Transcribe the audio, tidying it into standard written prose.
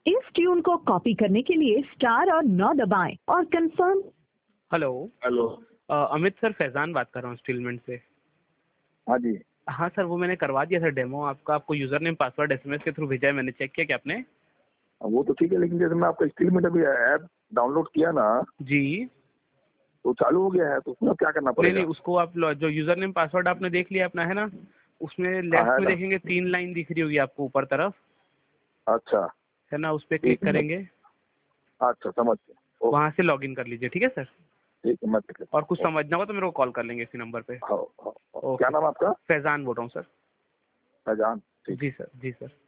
इस ट्यून को कॉपी करने के लिए स्टार और 9 दबाएं और confirm. Hello. Hello. Amit sir, Faizan बात कर रहा हूँ स्टीलमेंट से। हाँ जी। हाँ सर, वो मैंने करवा दिया सर डेमो आपका। आपको यूजर नेम पासवर्ड एसएमएस के थ्रू भेजा है, मैंने चेक किया क्या आपने? वो तो ठीक है, लेकिन जैसे मैं आपका स्टीलमेंट अभी ऐप डाउनलोड किया ना, जी। तो चालू हो गया है, तो उसमें अब क्या करना नहीं पड़ेगा? नहीं, उसको आप जो यूजर नेम पासवर्ड आपने देख लिया अपना, है ना? उसमें हाँ लेफ्ट है में ना। देखेंगे 3 लाइन दिख रही होगी आपको ऊपर तरफ, अच्छा है ना? उस पर ठीक क्लिक है, करेंगे, अच्छा समझ गया। वहां से लॉगिन कर लीजिए, ठीक है सर? ठीक है, मैं और कुछ समझना होगा तो मेरे को कॉल कर लेंगे इसी नंबर पे। हाँ हाँ हाँ। ओके। क्या नाम है आपका? फैजान बोल रहा हूँ सर। फैजान। ठीक। जी सर, जी सर।